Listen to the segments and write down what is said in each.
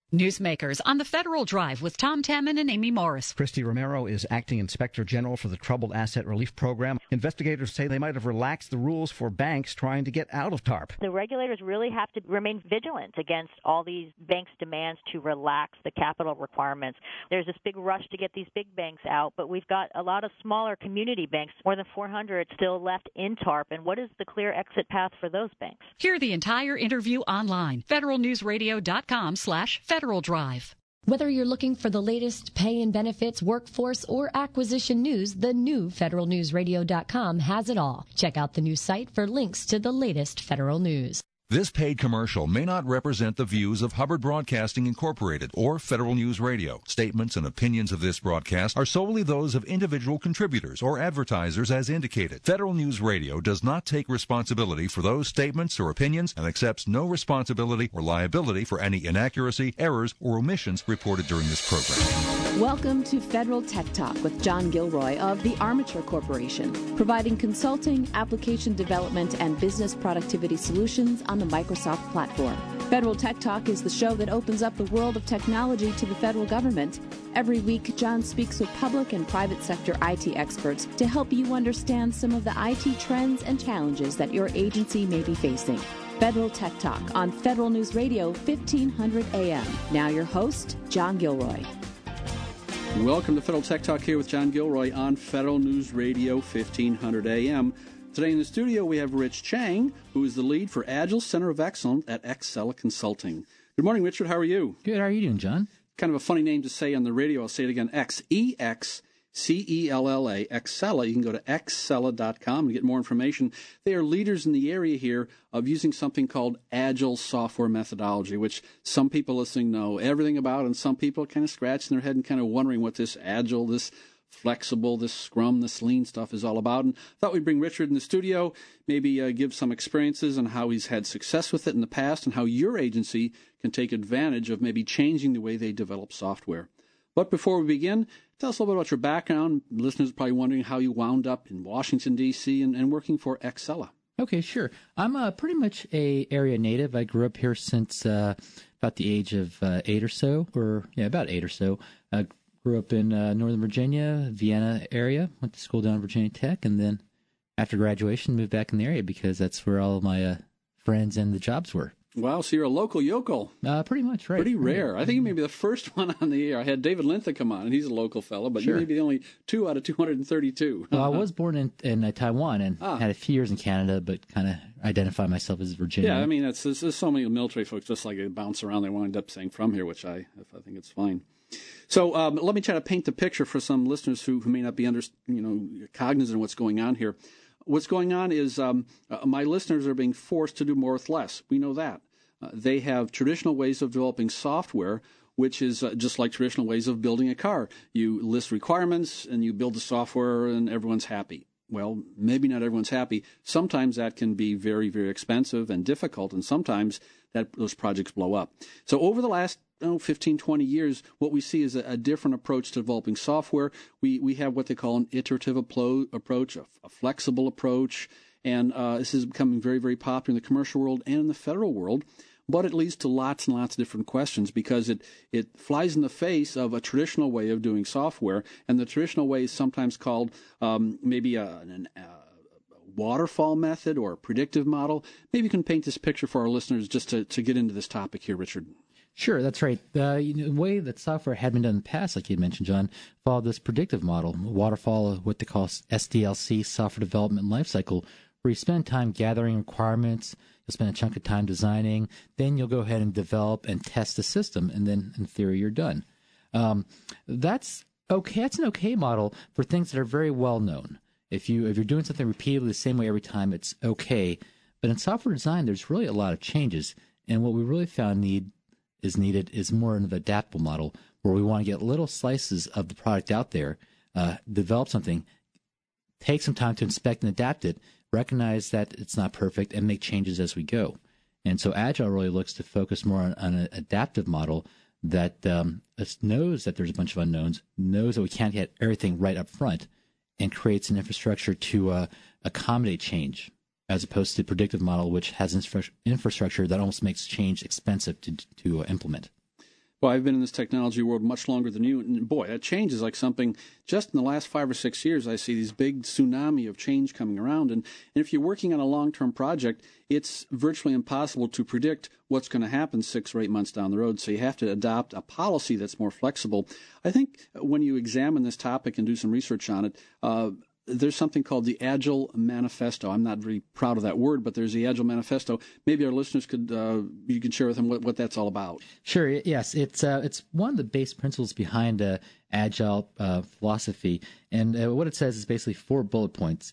Newsmakers on the Federal Drive with Tom Tamman and Amy Morris. Christy Romero is acting inspector general for the Troubled Asset Relief Program. Investigators say they might have relaxed the rules for banks trying to get out of TARP. The regulators really have to remain vigilant against all these banks' demands to relax the capital requirements. There's this big rush to get these big banks out, but we've got a lot of smaller community banks, more than 400 still left in TARP. And what is the clear exit path for those banks? Hear the entire interview online. federalnewsradio.com/Federal Drive. Whether you're looking for the latest pay and benefits, workforce, or acquisition news, the new federalnewsradio.com has it all. Check out the new site for links to the latest federal news. This paid commercial may not represent the views of Hubbard Broadcasting Incorporated or Federal News Radio. Statements and opinions of this broadcast are solely those of individual contributors or advertisers as indicated. Federal News Radio does not take responsibility for those statements or opinions and accepts no responsibility or liability for any inaccuracy, errors, or omissions reported during this program. Welcome to Federal Tech Talk with John Gilroy of the Armature Corporation, providing consulting, application development, and business productivity solutions on the Microsoft platform. Federal Tech Talk is the show that opens up the world of technology to the federal government. Every week, John speaks with public and private sector IT experts to help you understand some of the IT trends and challenges that your agency may be facing. Federal Tech Talk on Federal News Radio, 1500 AM. Now your host, John Gilroy. Welcome to Federal Tech Talk here with John Gilroy on Federal News Radio, 1500 AM. Today in the studio we have Rich Chang, who is the lead for Agile Center of Excellence at Excella Consulting. Good morning, Richard. How are you? Good. How are you doing, John? Kind of a funny name to say on the radio. I'll say it again. Excella, Excella. You can go to excella.com and get more information. They are leaders in the area here of using something called Agile software methodology, which some people listening know everything about, and some people are kind of scratching their head and kind of wondering what this Agile, this flexible, this Scrum, this Lean stuff is all about. And thought we'd bring Richard in the studio, maybe give some experiences on how he's had success with it in the past and how your agency can take advantage of maybe changing the way they develop software. But before we begin, tell us a little bit about your background. Listeners are probably wondering how you wound up in Washington, D.C. and working for Excella. Okay, sure. I'm pretty much a area native. I grew up here since about the age of 8 or so, about 8 or so. Grew up in Northern Virginia, Vienna area, went to school down at Virginia Tech, and then after graduation moved back in the area because that's where all of my friends and the jobs were. Wow, so you're a local yokel. Pretty much, right. Pretty rare. I think you may be the first one on the air. I had David Lintha come on, and he's a local fellow, but sure. You may be the only 2 out of 232. Well, I was born in Taiwan and had a few years in Canada, but kind of identify myself as Virginia. Yeah, I mean, there's so many military folks just like they bounce around. They wind up saying from here, which I think it's fine. So let me try to paint the picture for some listeners who may not be cognizant of what's going on here. What's going on is my listeners are being forced to do more with less. We know that. They have traditional ways of developing software, which is just like traditional ways of building a car. You list requirements and you build the software and everyone's happy. Well, maybe not everyone's happy. Sometimes that can be very, very expensive and difficult, and sometimes those projects blow up. So over the last 15, 20 years, what we see is a different approach to developing software. We have what they call an iterative approach, a flexible approach, and this is becoming very, very popular in the commercial world and in the federal world. But it leads to lots and lots of different questions because it flies in the face of a traditional way of doing software, and the traditional way is sometimes called maybe a waterfall method or a predictive model. Maybe you can paint this picture for our listeners just to get into this topic here, Richard. Sure, that's right. The way that software had been done in the past, like you mentioned, John, followed this predictive model, waterfall, what they call SDLC, software development lifecycle, where you spend time gathering requirements, you'll spend a chunk of time designing, then you'll go ahead and develop and test the system, and then in theory you're done. That's okay. That's an okay model for things that are very well known. If you're doing something repeatedly the same way every time, it's okay. But in software design, there's really a lot of changes, and what we really found needed is more of an adaptable model where we want to get little slices of the product out there, develop something, take some time to inspect and adapt it, recognize that it's not perfect, and make changes as we go. And so Agile really looks to focus more on an adaptive model that knows that there's a bunch of unknowns, knows that we can't get everything right up front, and creates an infrastructure to accommodate change, as opposed to the predictive model, which has infrastructure that almost makes change expensive to implement. Well, I've been in this technology world much longer than you, and boy, that change is like something. Just in the last 5 or 6 years, I see these big tsunami of change coming around, and if you're working on a long-term project, it's virtually impossible to predict what's going to happen 6 or 8 months down the road, so you have to adopt a policy that's more flexible. I think when you examine this topic and do some research on it, there's something called the Agile Manifesto. I'm not very proud of that word, but there's the Agile Manifesto. Maybe our listeners could you can share with them what that's all about. Sure. Yes, it's one of the base principles behind Agile philosophy, and what it says is basically 4 bullet points: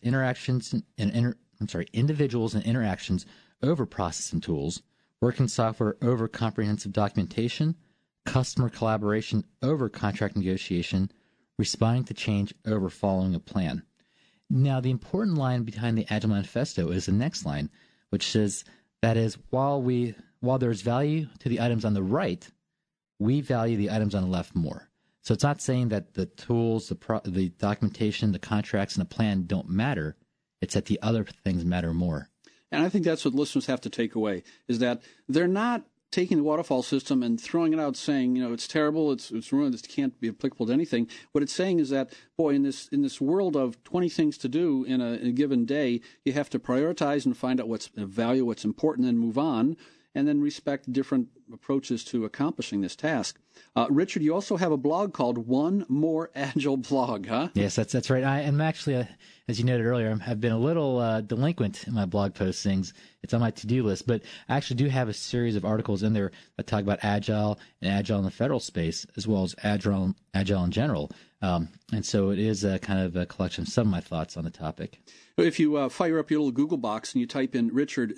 individuals and interactions over process and tools, working software over comprehensive documentation, customer collaboration over contract negotiation, responding to change over following a plan. Now, the important line behind the Agile Manifesto is the next line, which says, that is, while there's value to the items on the right, we value the items on the left more. So it's not saying that the tools, the documentation, the contracts, and the plan don't matter. It's that the other things matter more. And I think that's what listeners have to take away, is that they're not taking the waterfall system and throwing it out saying, it's terrible, it's ruined, it can't be applicable to anything. What it's saying is that, boy, in this world of 20 things to do in a given day, you have to prioritize and find out what's of value, what's important, and move on, and then respect different approaches to accomplishing this task. Richard, you also have a blog called One More Agile Blog, huh? Yes, that's right. I am actually, as you noted earlier, I've been a little delinquent in my blog postings. It's on my to-do list, but I actually do have a series of articles in there that talk about Agile and Agile in the federal space, as well as Agile in general. And so it is a kind of a collection of some of my thoughts on the topic. If you fire up your little Google box and you type in Richard,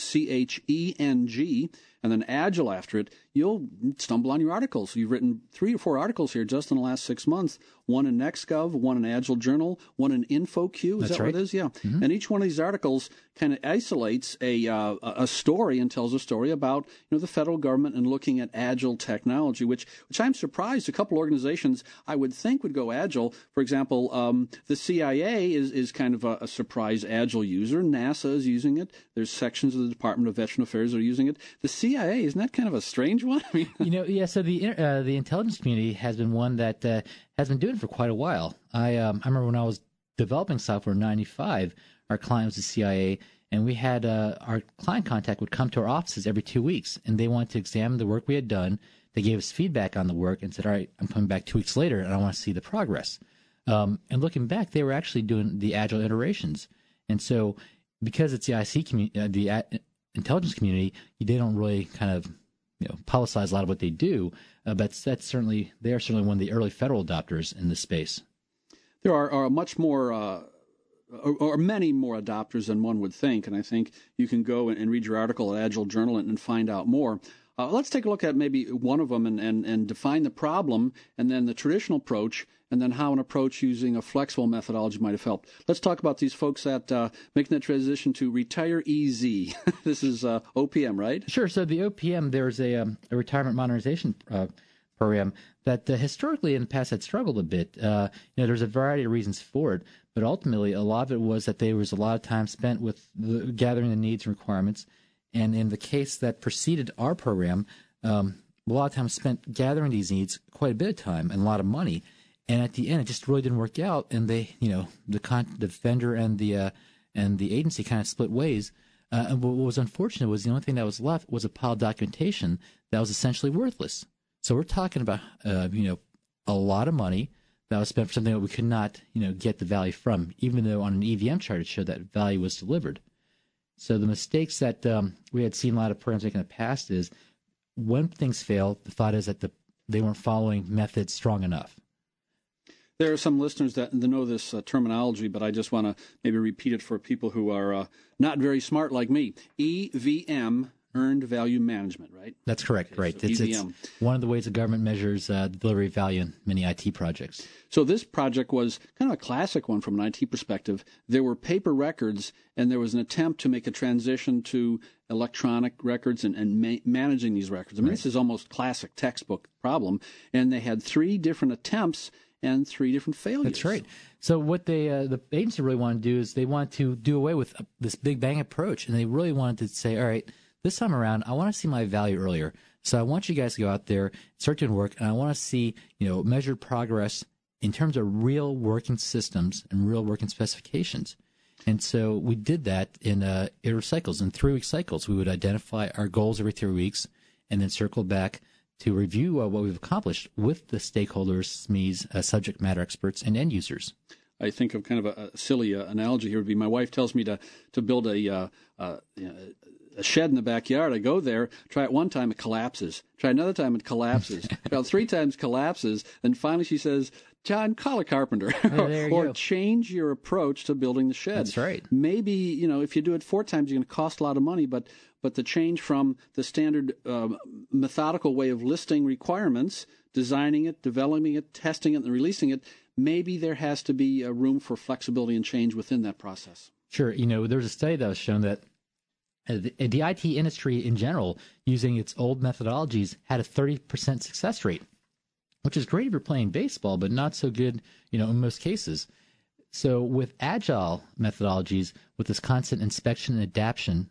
C-H-E-N-G, and then Agile after it, you'll stumble on your articles. You've written 3 or 4 articles here just in the last 6 months, one in NextGov, one in Agile Journal, one in InfoQ. Is that right. What it is? Yeah. Mm-hmm. And each one of these articles kind of isolates a story and tells a story about the federal government and looking at Agile technology, which I'm surprised a couple organizations I would think would go Agile. For example, the CIA is kind of a surprise Agile user. NASA is using it. There's sections of the Department of Veteran Affairs that are using it. The CIA, isn't that kind of a strange one? I mean, So the intelligence community has been one that has been doing it for quite a while. I remember when I was developing software in '95, our client was the CIA, and we had our client contact would come to our offices every 2 weeks, and they wanted to examine the work we had done. They gave us feedback on the work and said, "All right, I'm coming back 2 weeks later, and I want to see the progress." And looking back, they were actually doing the Agile iterations, and so because it's the IC community, the intelligence community, they don't really kind of publicize a lot of what they do, but they are certainly one of the early federal adopters in this space. There are much more, or many more adopters than one would think, and I think you can go and read your article at Agile Journal and find out more. Let's take a look at maybe one of them and define the problem, and then the traditional approach, and then how an approach using a flexible methodology might have helped. Let's talk about these folks that making that transition to Retire EZ. This is OPM, right? Sure. So the OPM, there's a retirement modernization program that historically in the past had struggled a bit. There's a variety of reasons for it, but ultimately a lot of it was that there was a lot of time spent with gathering the needs and requirements. And in the case that preceded our program, a lot of time spent gathering these needs, quite a bit of time and a lot of money. And at the end, it just really didn't work out. And they, the vendor and the agency kind of split ways. And what was unfortunate was the only thing that was left was a pile of documentation that was essentially worthless. So we're talking about, a lot of money that was spent for something that we could not, get the value from, even though on an EVM chart it showed that value was delivered. So the mistakes that we had seen a lot of programs make in the past is when things fail, the thought is that they weren't following methods strong enough. There are some listeners that know this terminology, but I just want to maybe repeat it for people who are not very smart like me. EVM, Earned Value Management, right? That's correct, okay, right. So it's one of the ways the government measures the delivery of value in many IT projects. So this project was kind of a classic one from an IT perspective. There were paper records, and there was an attempt to make a transition to electronic records and managing these records. I mean, right. This is almost classic textbook problem. And they had 3 different attempts and 3 different failures. That's right. So what the agency really wanted to do is they wanted to do away with this big bang approach, and they really wanted to say, all right, this time around, I want to see my value earlier. So I want you guys to go out there, start doing work, and I want to see, measured progress in terms of real working systems and real working specifications. And so we did that in iterative cycles. In 3-week cycles, we would identify our goals every 3 weeks and then circle back to review what we've accomplished with the stakeholders, SMEs, subject matter experts, and end users. I think of kind of a silly analogy here would be my wife tells me to build a shed in the backyard. I go there, try it one time, it collapses. Try another time, it collapses. About 3 times collapses. Then finally she says, John, call a carpenter or change your approach to building the shed. That's right. Maybe, if you do it 4 times, you're going to cost a lot of money, but the change from the standard methodical way of listing requirements, designing it, developing it, testing it, and releasing it, maybe there has to be a room for flexibility and change within that process. Sure. There's a study that was shown that the IT industry in general, using its old methodologies, had a 30% success rate, which is great if you're playing baseball, but not so good, in most cases. So with agile methodologies, with this constant inspection and adaptation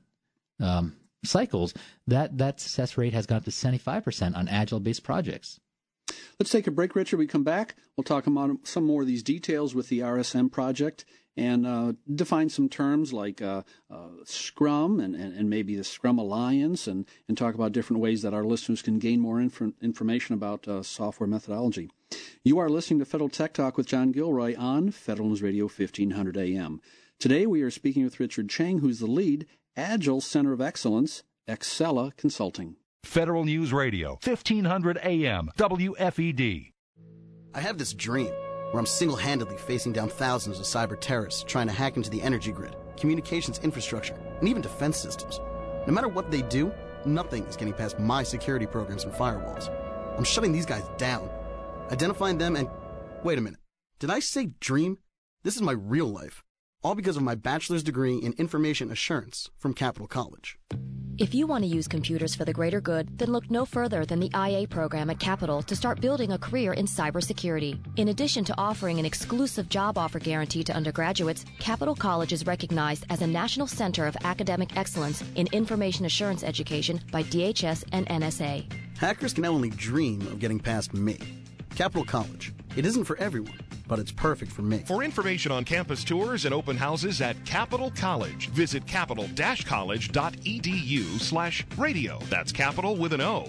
cycles, that success rate has gone up to 75% on agile-based projects. Let's take a break, Richard. We come back. We'll talk about some more of these details with the RSM project and define some terms like Scrum and maybe the Scrum Alliance and talk about different ways that our listeners can gain more information about software methodology. You are listening to Federal Tech Talk with John Gilroy on Federal News Radio 1500 AM. Today we are speaking with Richard Cheng, who's the lead Agile Center of Excellence, Excella Consulting. Federal News Radio, 1500 AM, WFED. I have this dream where I'm single-handedly facing down thousands of cyber terrorists trying to hack into the energy grid, communications infrastructure, and even defense systems. No matter what they do, nothing is getting past my security programs and firewalls. I'm shutting these guys down, identifying them, and... Wait a minute. Did I say dream? This is my real life. All because of my bachelor's degree in information assurance from Capital College. If you want to use computers for the greater good, then look no further than the IA program at Capital to start building a career in cybersecurity. In addition to offering an exclusive job offer guarantee to undergraduates, Capital College is recognized as a National Center of Academic Excellence in Information Assurance Education by DHS and NSA. Hackers can only dream of getting past me. Capital College. It isn't for everyone, but it's perfect for me. For information on campus tours and open houses at Capital College, visit capital-college.edu/radio. That's capital with an O,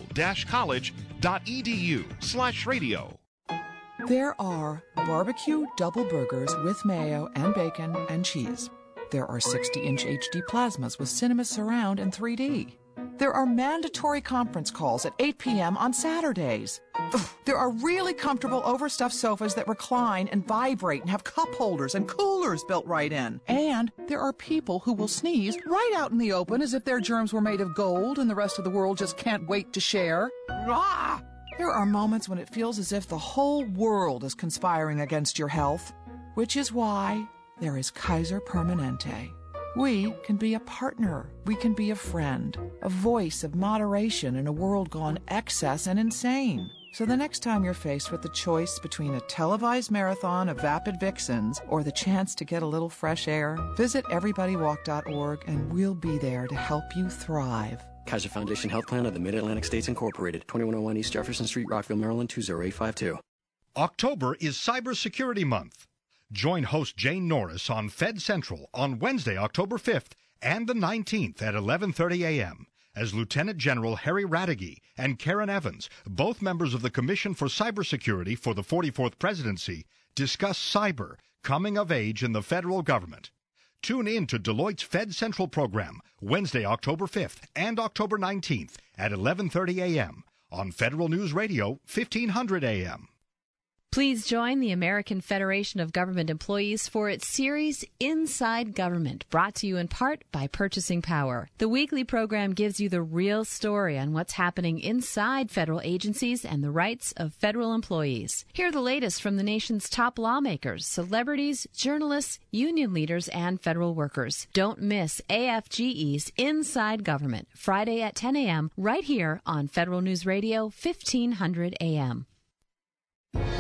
college.edu/radio. There are barbecue double burgers with mayo and bacon and cheese. There are 60-inch HD plasmas with cinema surround and 3D. There are mandatory conference calls at 8 p.m. on Saturdays. There are really comfortable overstuffed sofas that recline and vibrate and have cup holders and coolers built right in. And there are people who will sneeze right out in the open as if their germs were made of gold and the rest of the world just can't wait to share. Ah! There are moments when it feels as if the whole world is conspiring against your health, which is why there is Kaiser Permanente. We can be a partner. We can be a friend, a voice of moderation in a world gone excess and insane. So the next time you're faced with the choice between a televised marathon of vapid vixens or the chance to get a little fresh air, visit everybodywalk.org and we'll be there to help you thrive. Kaiser Foundation Health Plan of the Mid-Atlantic States Incorporated, 2101 East Jefferson Street, Rockville, Maryland, 20852. October is Cybersecurity Month. Join host Jane Norris on Fed Central on Wednesday, October 5th and the 19th at 11:30 a.m. as Lieutenant General Harry Radegui and Karen Evans, both members of the Commission for Cybersecurity for the 44th Presidency, discuss cyber, coming of age in the federal government. Tune in to Deloitte's Fed Central program Wednesday, October 5th and October 19th at 11:30 a.m. on Federal News Radio, 1500 a.m. Please join the American Federation of Government Employees for its series Inside Government, brought to you in part by Purchasing Power. The weekly program gives you the real story on what's happening inside federal agencies and the rights of federal employees. Hear the latest from the nation's top lawmakers, celebrities, journalists, union leaders, and federal workers. Don't miss AFGE's Inside Government, Friday at 10 a.m. right here on Federal News Radio, 1500 a.m.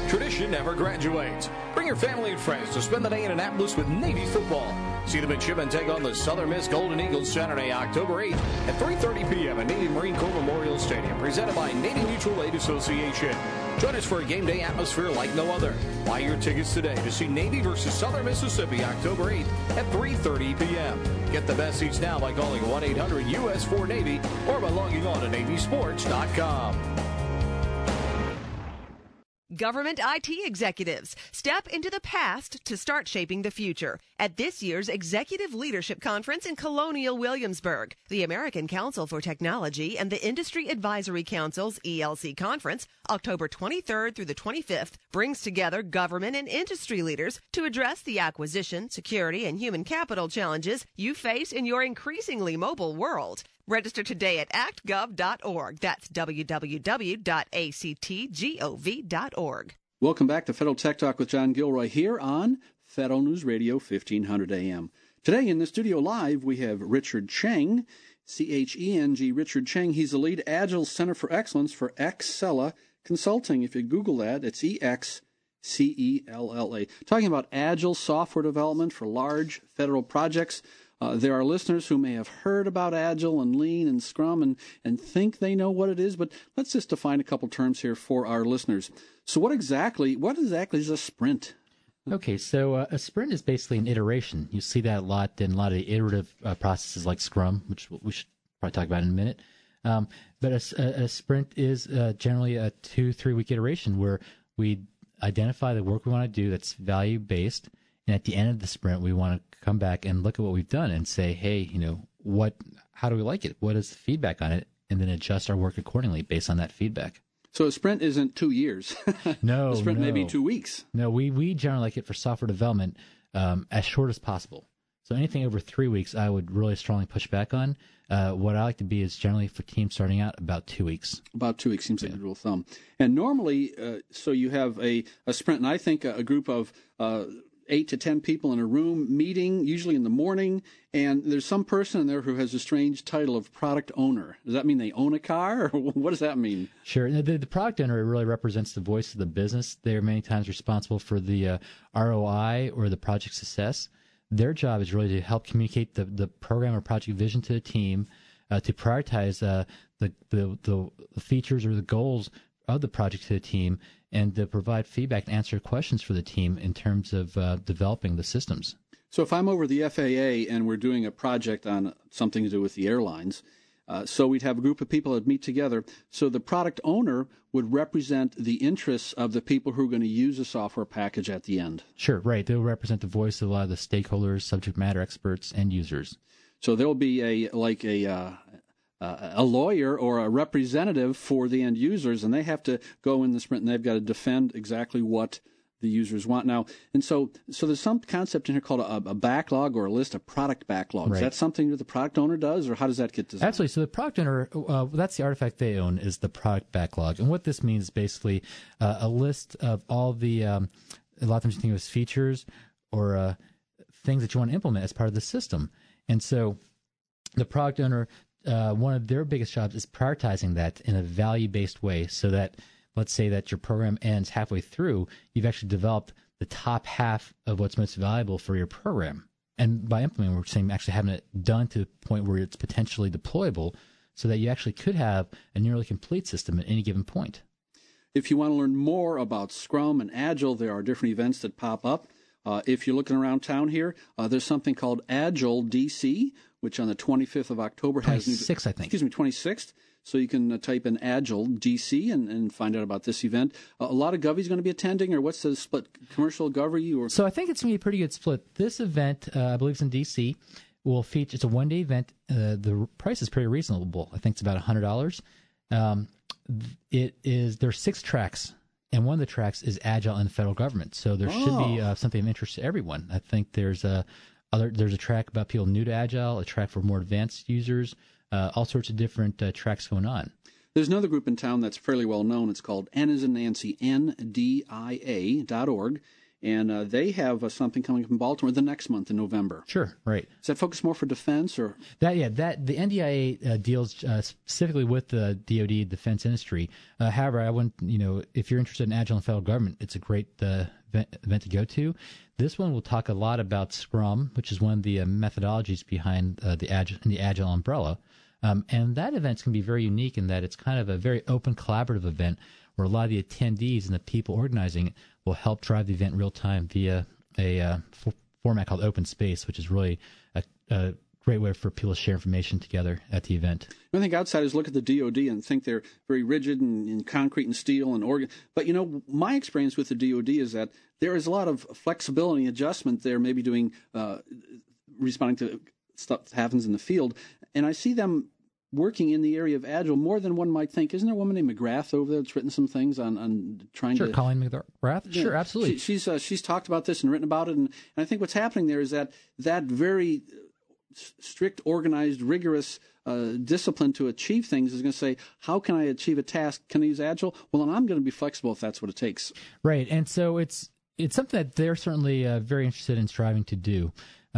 Tradition never graduates. Bring your family and friends to spend the day in Annapolis with Navy football. See the midshipmen take on the Southern Miss Golden Eagles Saturday, October 8th at 3:30 p.m. at Navy Marine Corps Memorial Stadium, presented by Navy Mutual Aid Association. Join us for a game day atmosphere like no other. Buy your tickets today to see Navy versus Southern Mississippi, October 8th at 3:30 p.m. Get the best seats now by calling 1-800-US4-NAVY or by logging on to NavySports.com. Government IT executives, step into the past to start shaping the future. At this year's Executive Leadership Conference in Colonial Williamsburg, the American Council for Technology and the Industry Advisory Council's ELC Conference, October 23rd through the 25th, brings together government and industry leaders to address the acquisition, security, and human capital challenges you face in your increasingly mobile world. Register today at actgov.org. That's www.actgov.org. Welcome back to Federal Tech Talk with John Gilroy here on Federal News Radio 1500 AM. Today in the studio live, we have Richard Cheng, C-H-E-N-G, Richard Cheng. He's the lead Agile Center for Excellence for Excella Consulting. If you Google that, it's E-X-C-E-L-L-A. Talking about Agile software development for large federal projects. There are listeners who may have heard about Agile and Lean and Scrum and think they know what it is, but let's just define a couple terms here for our listeners. So what exactly is a sprint? Okay, so a sprint is basically an iteration. You see that a lot in a lot of the iterative processes like Scrum, which we should probably talk about in a minute. But a sprint is generally a 2-3 week iteration where we identify the work we want to do that's value-based, and at the end of the sprint, we want to come back and look at what we've done and say, hey, how do we like it? What is the feedback on it? And then adjust our work accordingly based on that feedback. So a sprint isn't 2 years. No, a sprint may be 2 weeks. No, we generally like it for software development as short as possible. So anything over 3 weeks, I would really strongly push back on. What I like to be is generally for teams starting out about 2 weeks. About 2 weeks seems like a rule of thumb. And normally, so you have a sprint, and I think a group of 8 to 10 people in a room meeting, usually in the morning, and there's some person in there who has a strange title of product owner. Does that mean they own a car, or what does that mean? Sure. The product owner really represents the voice of the business. They're many times responsible for the ROI or the project success. Their job is really to help communicate the program or project vision to the team, to prioritize the features or the goals of the project to the team, and to provide feedback and answer questions for the team in terms of developing the systems. So if I'm over the FAA and we're doing a project on something to do with the airlines, so we'd have a group of people that meet together. So the product owner would represent the interests of the people who are going to use the software package at the end. Sure, right. They'll represent the voice of a lot of the stakeholders, subject matter experts, and users. So there'll be a lawyer or a representative for the end users, and they have to go in the sprint and they've got to defend exactly what the users want now. And so there's some concept in here called a backlog or a list of product backlogs. Right. Is that something that the product owner does, or how does that get designed? Absolutely. So the product owner, that's the artifact they own, is the product backlog. And what this means is basically a list of all the, a lot of times you think of as features or things that you want to implement as part of the system. And so the product owner, one of their biggest jobs is prioritizing that in a value-based way, so that, let's say that your program ends halfway through, you've actually developed the top half of what's most valuable for your program. And by implementing, we're saying actually having it done to the point where it's potentially deployable, so that you actually could have a nearly complete system at any given point. If you want to learn more about Scrum and Agile, there are different events that pop up. If you're looking around town here, there's something called Agile DC, which on the 25th of October has 26th, I think. 26th. So you can type in Agile DC and find out about this event. A lot of Govies going to be attending, or what's the split? Commercial, Govy? Or? So I think it's going to be a pretty good split. This event, I believe it's in DC, will feature, it's a one-day event. The price is pretty reasonable. I think it's about $100. There's 6 tracks, and one of the tracks is Agile in the federal government. So there should be something of interest to everyone. I think there's a track about people new to Agile, a track for more advanced users, all sorts of different tracks going on. There's another group in town that's fairly well known. It's called N as in Nancy, NDIA.org. and they have something coming up in Baltimore the next month in November. Sure, right. Is that focused more for defense or the NDIA deals specifically with the DoD defense industry. However, I wouldn't, if you're interested in Agile and federal government, it's a great event to go to. This one will talk a lot about Scrum, which is one of the methodologies behind the Agile umbrella. And that event's going to be very unique in that it's kind of a very open, collaborative event where a lot of the attendees and the people organizing it will help drive the event real time via a format called Open Space, which is really a great way for people to share information together at the event. I think outsiders look at the DoD and think they're very rigid and concrete and steel and organ. But my experience with the DoD is that there is a lot of flexibility and adjustment there, maybe doing responding to stuff that happens in the field. And I see them working in the area of Agile more than one might think. Isn't there a woman named McGrath over there that's written some things on trying to... Sure, Colleen McGrath? Yeah, sure, absolutely. She's talked about this and written about it. And I think what's happening there is that very strict, organized, rigorous discipline to achieve things is going to say, how can I achieve a task? Can I use Agile? Well, then I'm going to be flexible if that's what it takes. Right. And so it's something that they're certainly very interested in striving to do.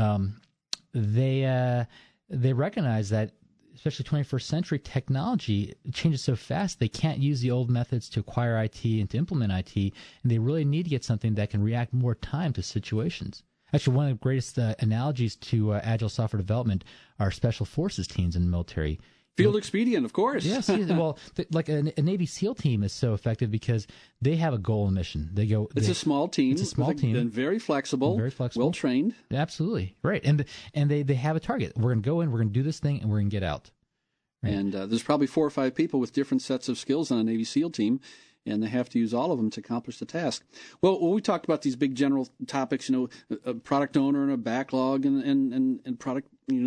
They recognize that, especially 21st century technology changes so fast, they can't use the old methods to acquire IT and to implement IT, and they really need to get something that can react more time to situations. Actually, one of the greatest analogies to Agile software development are special forces teams in the military. Field expedient, of course. Yes. Well, like a Navy SEAL team is so effective because they have a goal and mission. It's a small team. It's a small team. And very flexible. Well trained. Absolutely. Right. And they have a target. We're going to go in, we're going to do this thing, and we're going to get out. Right. And there's probably 4 or 5 people with different sets of skills on a Navy SEAL team, and they have to use all of them to accomplish the task. Well, we talked about these big general topics, a product owner and a backlog and product,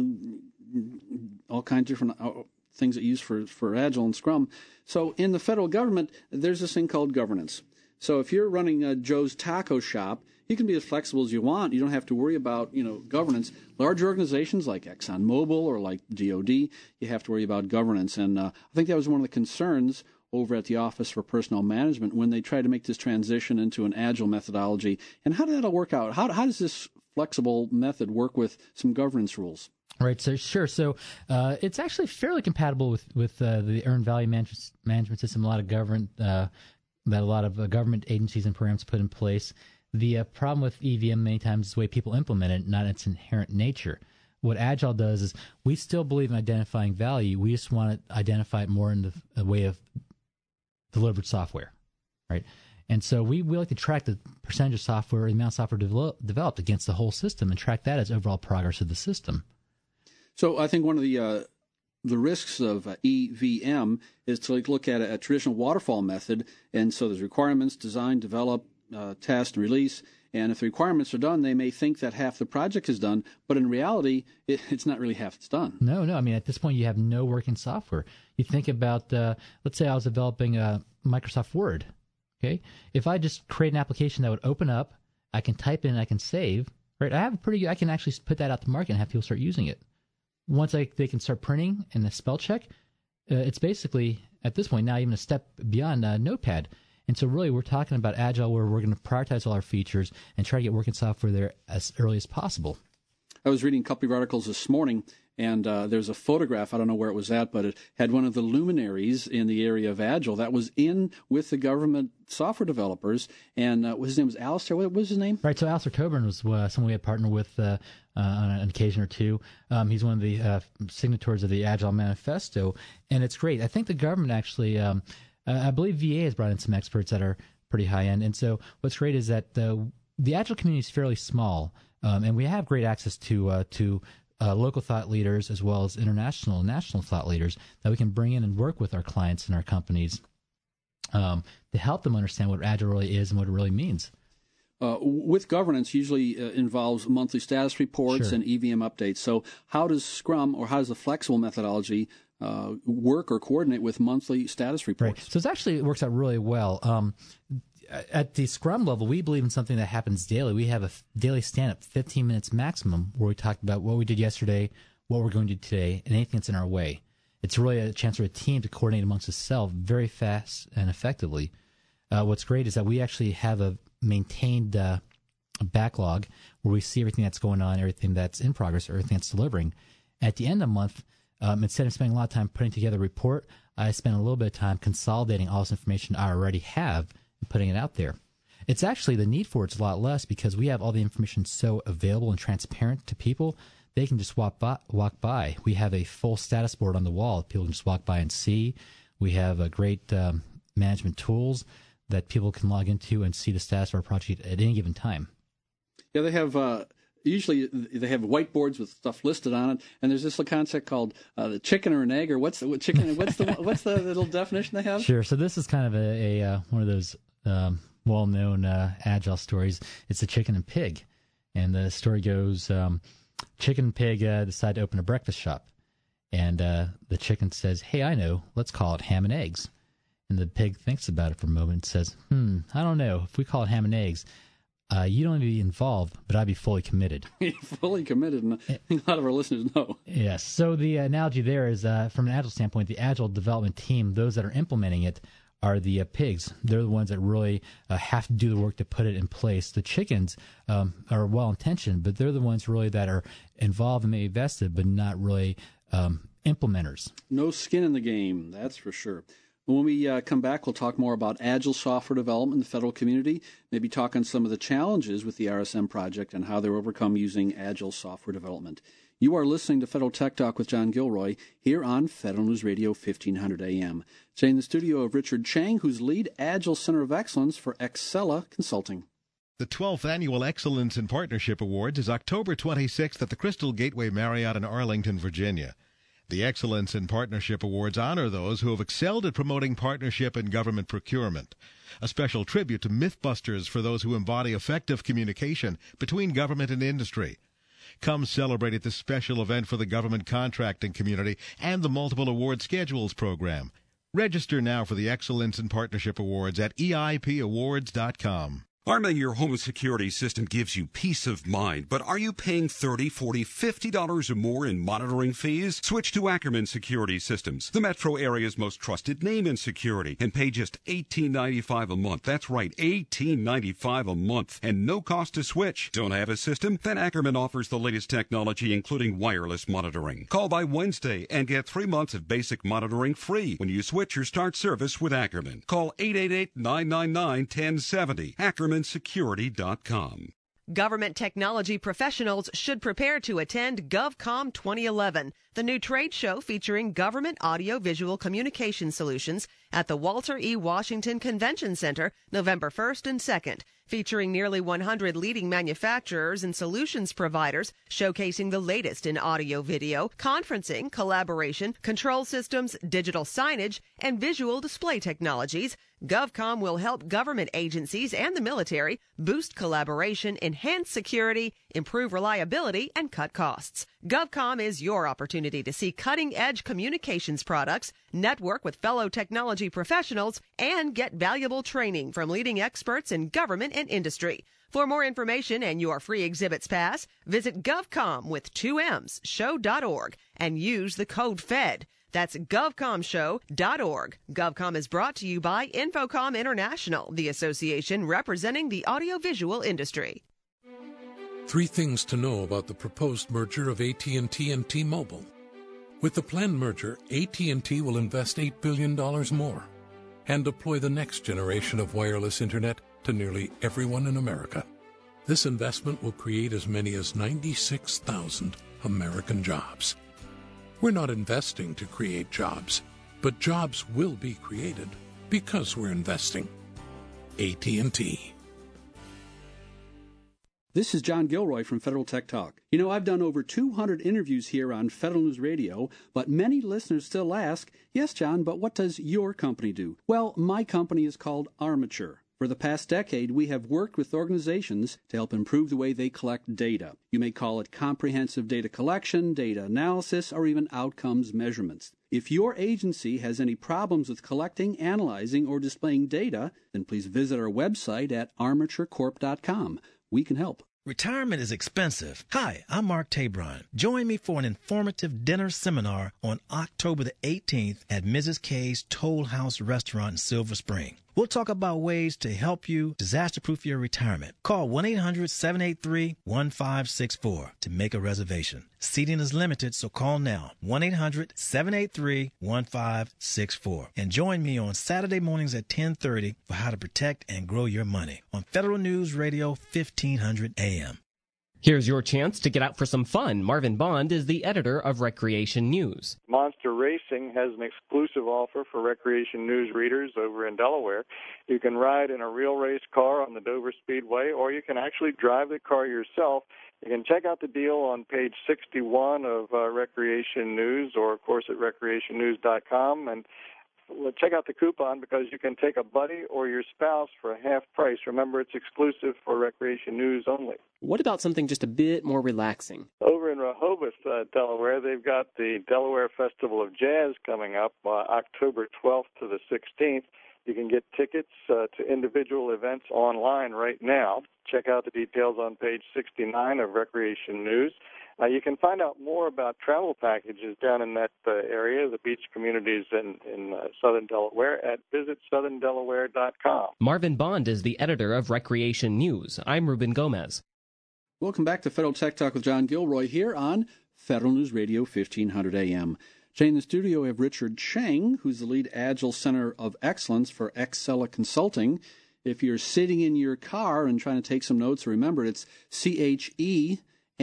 all kinds of different things that you use for Agile and Scrum. So in the federal government, there's this thing called governance. So if you're running Joe's Taco Shop, you can be as flexible as you want. You don't have to worry about, governance. Large organizations like ExxonMobil or like DoD, you have to worry about governance. And I think that was one of the concerns over at the Office for Personnel Management when they tried to make this transition into an Agile methodology. And how did that all work out? How does this flexible method work with some governance rules? Right. So sure. So it's actually fairly compatible with the earned value management system. A lot of government agencies and programs put in place. The problem with EVM many times is the way people implement it, not its inherent nature. What Agile does is we still believe in identifying value. We just want to identify it more in the way of delivered software, right? And so we like to track the percentage of software, the amount of software developed against the whole system, and track that as overall progress of the system. So I think one of the risks of EVM is to look at a traditional waterfall method, and so there's requirements, design, develop, test, and release. And if the requirements are done, they may think that half the project is done, but in reality, it's not really half it's done. No. I mean, at this point, you have no working software. You think about, let's say I was developing Microsoft Word. Okay, if I just create an application that would open up, I can type in, I can save. Right, I can actually put that out to market and have people start using it. Once they can start printing and the spell check, it's basically at this point now even a step beyond Notepad. And so really we're talking about Agile where we're going to prioritize all our features and try to get working software there as early as possible. I was reading a couple of articles this morning, and there's a photograph, I don't know where it was at, but it had one of the luminaries in the area of Agile that was in with the government software developers, and his name was Alistair. What was his name? Right, so Alistair Coburn was someone we had partnered with on an occasion or two. He's one of the signatories of the Agile Manifesto, and it's great. I think the government actually, I believe VA has brought in some experts that are pretty high-end, and so what's great is that the Agile community is fairly small, and we have great access to local thought leaders as well as international and national thought leaders that we can bring in and work with our clients and our companies to help them understand what Agile really is and what it really means. With governance, usually involves monthly status reports Sure. and EVM updates. So how does Scrum or how does the flexible methodology work or coordinate with monthly status reports? Right. So it works out really well. At the Scrum level, we believe in something that happens daily. We have a daily stand-up, 15 minutes maximum, where we talk about what we did yesterday, what we're going to do today, and anything that's in our way. It's really a chance for a team to coordinate amongst itself very fast and effectively. What's great is that we actually have a maintained backlog where we see everything that's going on, everything that's in progress, everything that's delivering. At the end of the month, instead of spending a lot of time putting together a report, I spend a little bit of time consolidating all this information I already have and putting it out there. It's actually, the need for it's a lot less because we have all the information so available and transparent to people. They can just walk by. We have a full status board on the wall. People can just walk by and see. We have a great management tools that people can log into and see the status of our project at any given time. Yeah, they have usually they have whiteboards with stuff listed on it, and there's this little concept called the chicken or an egg, or what's the little definition they have? Sure. So this is kind of a one of those well-known Agile stories. It's the chicken and pig, and the story goes: chicken and pig decide to open a breakfast shop, and the chicken says, "Hey, I know. Let's call it ham and eggs." And the pig thinks about it for a moment and says, I don't know. If we call it ham and eggs, you don't be involved, but I'd be fully committed. Fully committed, and a lot of our listeners know. Yes. So the analogy there is, from an Agile standpoint, the Agile development team, those that are implementing it, are the pigs. They're the ones that really have to do the work to put it in place. The chickens are well-intentioned, but they're the ones really that are involved and maybe vested, but not really implementers. No skin in the game, that's for sure. When we come back, we'll talk more about Agile software development in the federal community, maybe talk on some of the challenges with the RSM project and how they're overcome using Agile software development. You are listening to Federal Tech Talk with John Gilroy here on Federal News Radio 1500 AM. Today in the studio of Richard Chang, who's lead Agile Center of Excellence for Excella Consulting. The 12th Annual Excellence in Partnership Awards is October 26th at the Crystal Gateway Marriott in Arlington, Virginia. The Excellence in Partnership Awards honor those who have excelled at promoting partnership in government procurement. A special tribute to Mythbusters for those who embody effective communication between government and industry. Come celebrate at this special event for the government contracting community and the Multiple Award Schedules program. Register now for the Excellence in Partnership Awards at EIPawards.com. Arming your home security system gives you peace of mind, but are you paying $30, $40, $50 or more in monitoring fees? Switch to Ackerman Security Systems, the metro area's most trusted name in security, and pay just $18.95 a month. That's right, $18.95 a month, and no cost to switch. Don't have a system? Then Ackerman offers the latest technology, including wireless monitoring. Call by Wednesday and get 3 months of basic monitoring free when you switch or start service with Ackerman. Call 888-999-1070. AckermanSecurity.com. Government technology professionals should prepare to attend GovCom 2011, the new trade show featuring government audio-visual communication solutions at the Walter E. Washington Convention Center, November 1st and 2nd, featuring nearly 100 leading manufacturers and solutions providers showcasing the latest in audio-video, conferencing, collaboration, control systems, digital signage, and visual display technologies. GovCom will help government agencies and the military boost collaboration, enhance security, improve reliability, and cut costs. GovCom is your opportunity to see cutting-edge communications products, network with fellow technology professionals, and get valuable training from leading experts in government and industry. For more information and your free exhibits pass, visit GovCom with 2Ms, show.org, and use the code FED. That's govcomshow.org. GovCom is brought to you by Infocom International, the association representing the audiovisual industry. 3 things to know about the proposed merger of AT&T and T-Mobile. With the planned merger, AT&T will invest $8 billion more and deploy the next generation of wireless internet to nearly everyone in America. This investment will create as many as 96,000 American jobs. We're not investing to create jobs, but jobs will be created because we're investing. AT&T. This is John Gilroy from Federal Tech Talk. You know, I've done over 200 interviews here on Federal News Radio, but many listeners still ask, yes, John, but what does your company do? Well, my company is called Armature. For the past decade, we have worked with organizations to help improve the way they collect data. You may call it comprehensive data collection, data analysis, or even outcomes measurements. If your agency has any problems with collecting, analyzing, or displaying data, then please visit our website at armaturecorp.com. We can help. Retirement is expensive. Hi, I'm Mark Tabron. Join me for an informative dinner seminar on October the 18th at Mrs. K's Toll House Restaurant in Silver Spring. We'll talk about ways to help you disaster-proof your retirement. Call 1-800-783-1564 to make a reservation. Seating is limited, so call now. 1-800-783-1564. And join me on Saturday mornings at 10:30 for how to protect and grow your money on Federal News Radio 1500 AM. Here's your chance to get out for some fun. Marvin Bond is the editor of Recreation News. Monster Racing has an exclusive offer for Recreation News readers over in Delaware. You can ride in a real race car on the Dover Speedway, or you can actually drive the car yourself. You can check out the deal on page 61 of Recreation News, or, of course, at recreationnews.com. And check out the coupon because you can take a buddy or your spouse for a half price. Remember, it's exclusive for Recreation News only. What about something just a bit more relaxing? Over in Rehoboth, Delaware, they've got the Delaware Festival of Jazz coming up October 12th to the 16th. You can get tickets to individual events online right now. Check out the details on page 69 of Recreation News. You can find out more about travel packages down in that area, the beach communities in southern Delaware, at visitsoutherndelaware.com. Marvin Bond is the editor of Recreation News. I'm Ruben Gomez. Welcome back to Federal Tech Talk with John Gilroy here on Federal News Radio 1500 AM. Today in the studio we have Richard Cheng, who's the lead Agile Center of Excellence for Excella Consulting. If you're sitting in your car and trying to take some notes, remember it's CHENG.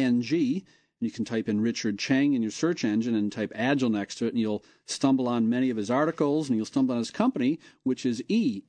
You can type in Richard Cheng in your search engine and type Agile next to it, and you'll stumble on many of his articles, and you'll stumble on his company, which is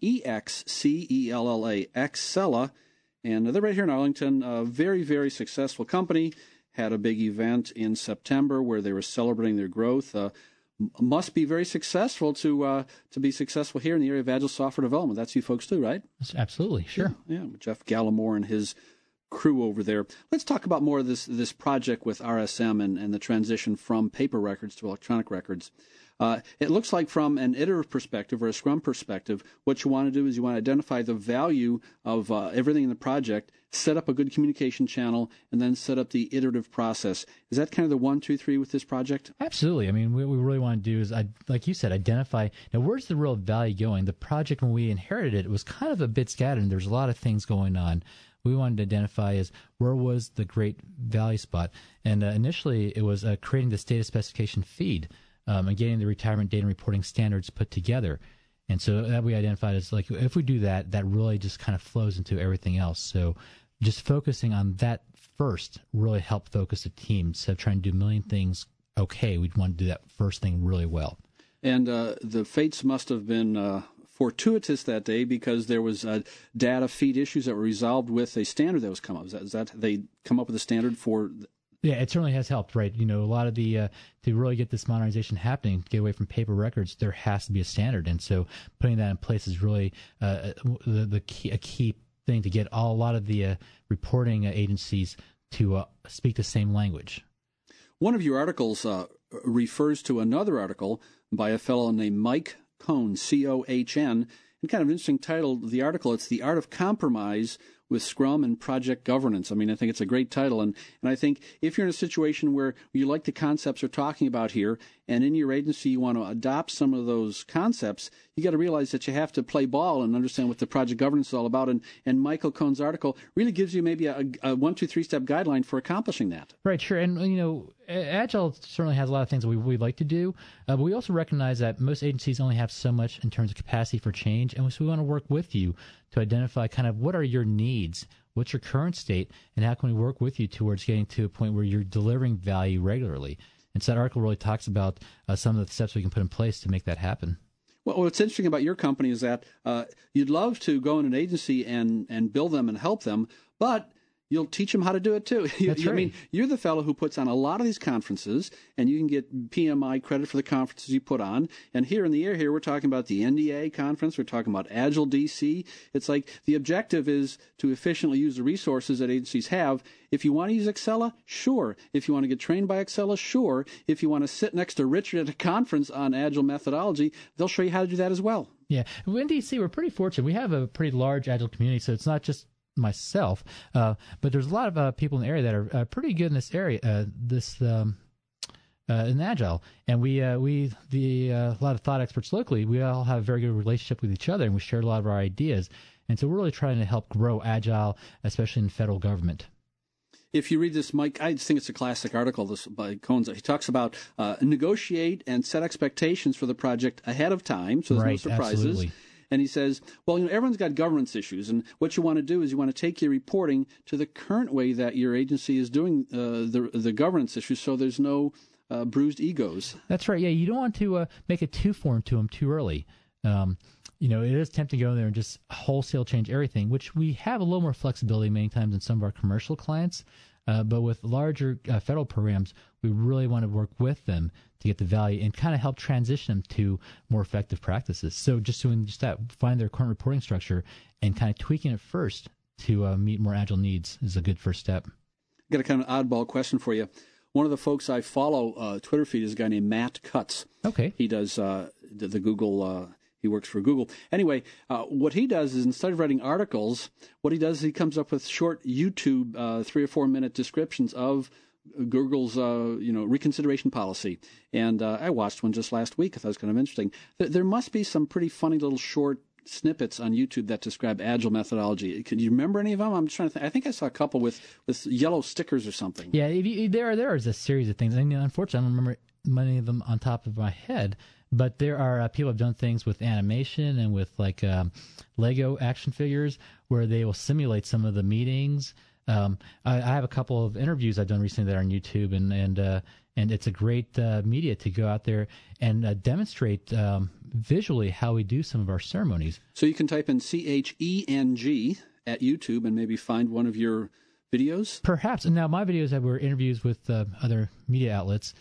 EXCELLA, Excella. And they're right here in Arlington, a very, very successful company. Had a big event in September where they were celebrating their growth. Must be very successful to be successful here in the area of Agile software development. That's you folks too, right? Absolutely, sure. Yeah, Jeff Gallimore and his crew over there. Let's talk about more of this project with RSM and the transition from paper records to electronic records. It looks like from an iterative perspective or a Scrum perspective, what you want to do is you want to identify the value of everything in the project, set up a good communication channel, and then set up the iterative process. Is that kind of the 1, 2, 3 with this project? Absolutely. I mean, what we really want to do is, like you said, identify, now where's the real value going? The project, when we inherited it, was kind of a bit scattered, and there's a lot of things going on. We wanted to identify is where was the great value spot. And initially, it was creating this data specification feed and getting the retirement data and reporting standards put together. And so that we identified as like, if we do that, that really just kind of flows into everything else. So just focusing on that first really helped focus the team. Instead of trying to do a million things, okay, we'd want to do that first thing really well. And the fates must have been fortuitous that day because there was data feed issues that were resolved with a standard that was come up. Is that they come up with a standard for? Yeah, it certainly has helped, right? You know, a lot of the to really get this modernization happening, to get away from paper records, there has to be a standard, and so putting that in place is really a key thing to get a lot of the reporting agencies to speak the same language. One of your articles refers to another article by a fellow named Mike Cohn, C-O-H-N, and kind of an interesting title. The article, it's The Art of Compromise with Scrum and Project Governance. I mean, I think it's a great title. And I think if you're in a situation where you like the concepts we're talking about here, and in your agency you want to adopt some of those concepts, you got to realize that you have to play ball and understand what the project governance is all about. And Michael Cohn's article really gives you maybe a 1, 2, 3 step guideline for accomplishing that. Right, sure. And, you know, Agile certainly has a lot of things that we'd like to do, but we also recognize that most agencies only have so much in terms of capacity for change, and so we want to work with you to identify kind of what are your needs, what's your current state, and how can we work with you towards getting to a point where you're delivering value regularly. And so that article really talks about some of the steps we can put in place to make that happen. Well, what's interesting about your company is that you'd love to go in an agency and build them and help them, but you'll teach them how to do it too. That's right. I mean, you're the fellow who puts on a lot of these conferences, and you can get PMI credit for the conferences you put on. And here in the air here, we're talking about the NDA conference. We're talking about Agile DC. It's like the objective is to efficiently use the resources that agencies have. If you want to use Excella, sure. If you want to get trained by Excella, sure. If you want to sit next to Richard at a conference on Agile methodology, they'll show you how to do that as well. Yeah. In DC, we're pretty fortunate. We have a pretty large Agile community, so it's not just myself, but there's a lot of people in the area that are pretty good in this area, in Agile. And a lot of thought experts locally, we all have a very good relationship with each other, and we share a lot of our ideas. And so we're really trying to help grow Agile, especially in federal government. If you read this, Mike, I just think it's a classic article by Cohen's. He talks about negotiate and set expectations for the project ahead of time, so there's no surprises. Absolutely. And he says, well, everyone's got governance issues, and what you want to do is you want to take your reporting to the current way that your agency is doing the governance issues, so there's no bruised egos. That's right. Yeah, you don't want to make it too foreign to them too early. It is tempting to go in there and just wholesale change everything, which we have a little more flexibility many times in some of our commercial clients. But with larger federal programs, we really want to work with them to get the value and kind of help transition them to more effective practices. So just doing just that, find their current reporting structure and kind of tweaking it first to meet more agile needs is a good first step. I've got a kind of oddball question for you. One of the folks I follow Twitter feed is a guy named Matt Cutts. Okay. He does the Google. He works for Google. Anyway, what he does is instead of writing articles, what he does is he comes up with short YouTube 3 or 4 minute descriptions of Google's reconsideration policy. And I watched one just last week. I thought it was kind of interesting. There must be some pretty funny little short snippets on YouTube that describe Agile methodology. Can you remember any of them? I'm just trying to think. I think I saw a couple with yellow stickers or something. Yeah, there is a series of things. And unfortunately, I don't remember many of them on top of my head. But there are people who have done things with animation and with Lego action figures where they will simulate some of the meetings. I have a couple of interviews I've done recently that are on YouTube, and it's a great media to go out there and demonstrate visually how we do some of our ceremonies. So you can type in CHENG at YouTube and maybe find one of your videos? Perhaps. And now my videos were interviews with other media outlets.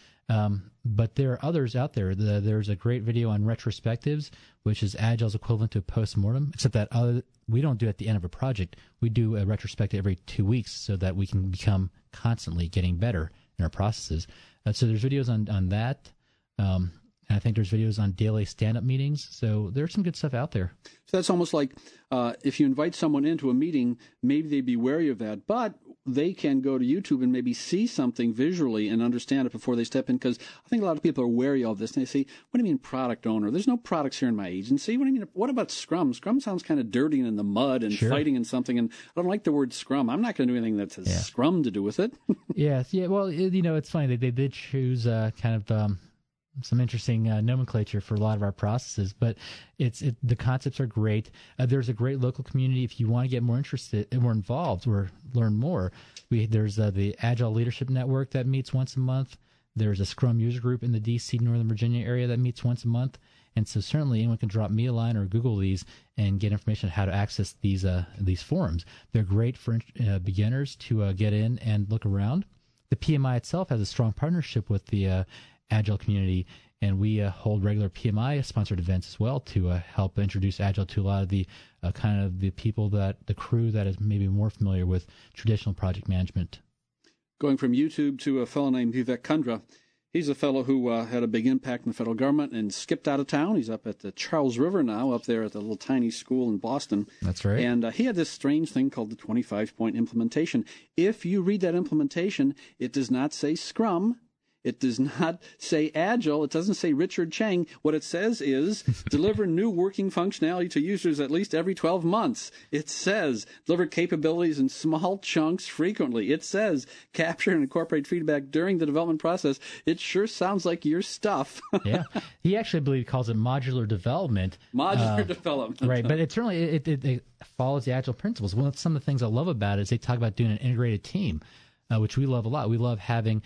But there are others out there. There's a great video on retrospectives, which is Agile's equivalent to a postmortem, except that we don't do it at the end of a project. We do a retrospective every 2 weeks so that we can become constantly getting better in our processes. So there's videos on that. And I think there's videos on daily stand-up meetings. So there's some good stuff out there. So that's almost like if you invite someone into a meeting, maybe they'd be wary of that. But they can go to YouTube and maybe see something visually and understand it before they step in. Because I think a lot of people are wary of this. And they say, what do you mean product owner? There's no products here in my agency. What do you mean? What about Scrum? Scrum sounds kind of dirty and in the mud and fighting and something. And I don't like the word Scrum. I'm not going to do anything that has Scrum to do with it. Yeah. Well, it's funny. They did choose kind of some interesting nomenclature for a lot of our processes, but the concepts are great. There's a great local community. If you want to get more interested and more involved or learn more, there's the Agile Leadership Network that meets once a month. There's a Scrum user group in the D.C., Northern Virginia area that meets once a month. And so certainly anyone can drop me a line or Google these and get information on how to access these forums. They're great for beginners to get in and look around. The PMI itself has a strong partnership with the Agile community, and we hold regular PMI-sponsored events as well to help introduce Agile to a lot of the kind of the people the crew that is maybe more familiar with traditional project management. Going from YouTube to a fellow named Vivek Kundra, he's a fellow who had a big impact in the federal government and skipped out of town. He's up at the Charles River now, up there at the little tiny school in Boston. That's right. And he had this strange thing called the 25-point implementation. If you read that implementation, it does not say Scrum. It does not say Agile. It doesn't say Richard Cheng. What it says is deliver new working functionality to users at least every 12 months. It says deliver capabilities in small chunks frequently. It says capture and incorporate feedback during the development process. It sure sounds like your stuff. Yeah. He actually, I believe, calls it modular development. Modular development. Right. But it certainly it follows the Agile principles. One of some of the things I love about it is they talk about doing an integrated team. Which we love a lot. We love having,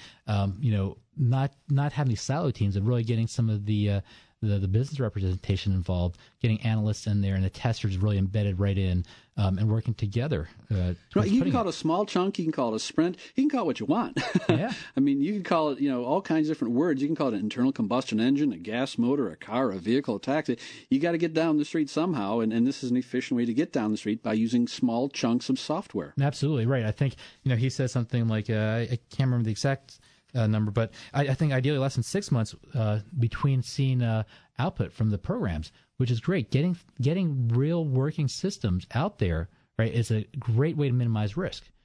not having these silo teams and really getting some of the business representation involved, getting analysts in there and the testers really embedded right in and working together. You can call it a small chunk. You can call it a sprint. You can call it what you want. Yeah. I mean, you can call it, all kinds of different words. You can call it an internal combustion engine, a gas motor, a car, a vehicle, a taxi. You got to get down the street somehow, and this is an efficient way to get down the street by using small chunks of software. Absolutely right. I think, he says something like, I can't remember the exact number, but I think ideally less than 6 months between seeing output from the programs, which is great. Getting real working systems out there, right, is a great way to minimize risk.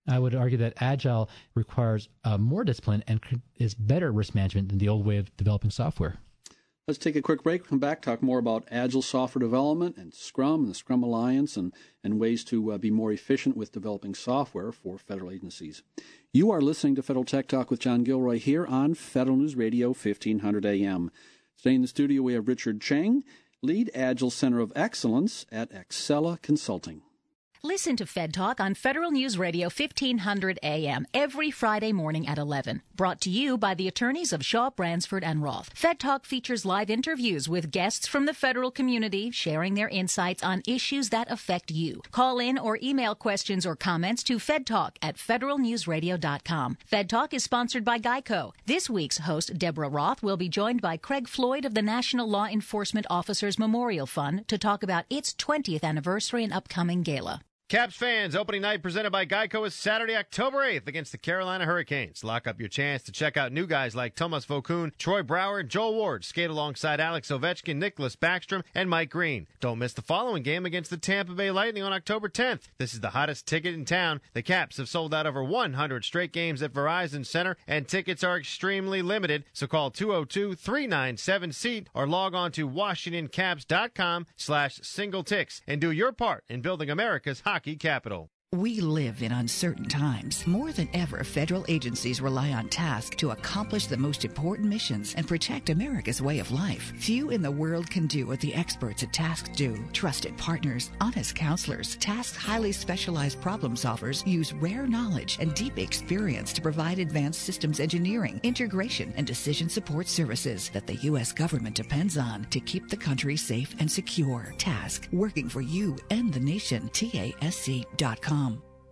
I would argue that Agile requires more discipline and is better risk management than the old way of developing software. Let's take a quick break. Come back, talk more about Agile software development and Scrum and the Scrum Alliance and ways to be more efficient with developing software for federal agencies. You are listening to Federal Tech Talk with John Gilroy here on Federal News Radio 1500 AM. Today in the studio we have Richard Cheng, Lead Agile Center of Excellence at Accela Consulting. Listen to Fed Talk on Federal News Radio 1500 AM every Friday morning at 11. Brought to you by the attorneys of Shaw, Bransford, and Roth. Fed Talk features live interviews with guests from the federal community sharing their insights on issues that affect you. Call in or email questions or comments to fedtalk@federalnewsradio.com. Fed Talk is sponsored by Geico. This week's host, Deborah Roth, will be joined by Craig Floyd of the National Law Enforcement Officers Memorial Fund to talk about its 20th anniversary and upcoming gala. Caps fans, opening night presented by Geico is Saturday, October 8th against the Carolina Hurricanes. Lock up your chance to check out new guys like Tomas Vokoun, Troy Brower, and Joel Ward. Skate alongside Alex Ovechkin, Nicholas Backstrom, and Mike Green. Don't miss the following game against the Tampa Bay Lightning on October 10th. This is the hottest ticket in town. The Caps have sold out over 100 straight games at Verizon Center, and tickets are extremely limited. So call 202-397-SEAT or log on to WashingtonCaps.com/singleticks and do your part in building America's hockey capital. We live in uncertain times. More than ever, federal agencies rely on TASC to accomplish the most important missions and protect America's way of life. Few in the world can do what the experts at TASC do. Trusted partners, honest counselors, TASC's highly specialized problem solvers use rare knowledge and deep experience to provide advanced systems engineering, integration, and decision support services that the U.S. government depends on to keep the country safe and secure. TASC, working for you and the nation. TASC.com.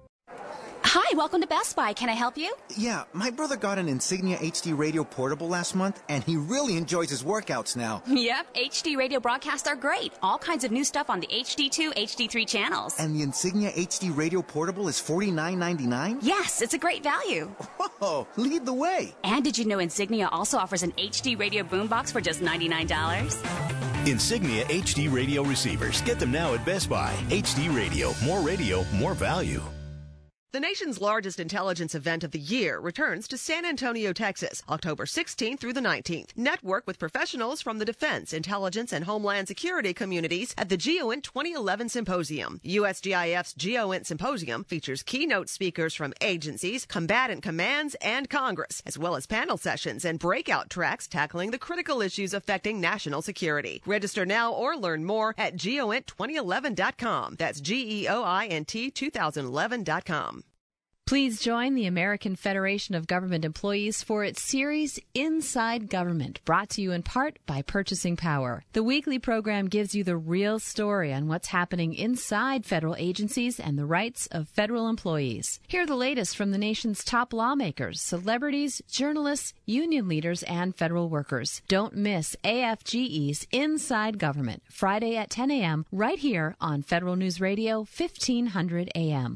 Hi, welcome to Best Buy. Can I help you? Yeah, my brother got an Insignia HD Radio Portable last month, and he really enjoys his workouts now. Yep, HD radio broadcasts are great. All kinds of new stuff on the HD2, HD3 channels. And the Insignia HD Radio Portable is $49.99? Yes, it's a great value. Whoa, lead the way. And did you know Insignia also offers an HD radio boombox for just $99? Insignia HD radio receivers. Get them now at Best Buy. HD radio, more value. The nation's largest intelligence event of the year returns to San Antonio, Texas, October 16th through the 19th. Network with professionals from the defense, intelligence, and homeland security communities at the GEOINT 2011 Symposium. USGIF's GEOINT Symposium features keynote speakers from agencies, combatant commands, and Congress, as well as panel sessions and breakout tracks tackling the critical issues affecting national security. Register now or learn more at GEOINT2011.com. That's GEOINT 2011.com. Please join the American Federation of Government Employees for its series Inside Government, brought to you in part by Purchasing Power. The weekly program gives you the real story on what's happening inside federal agencies and the rights of federal employees. Hear the latest from the nation's top lawmakers, celebrities, journalists, union leaders, and federal workers. Don't miss AFGE's Inside Government, Friday at 10 a.m., right here on Federal News Radio 1500 AM.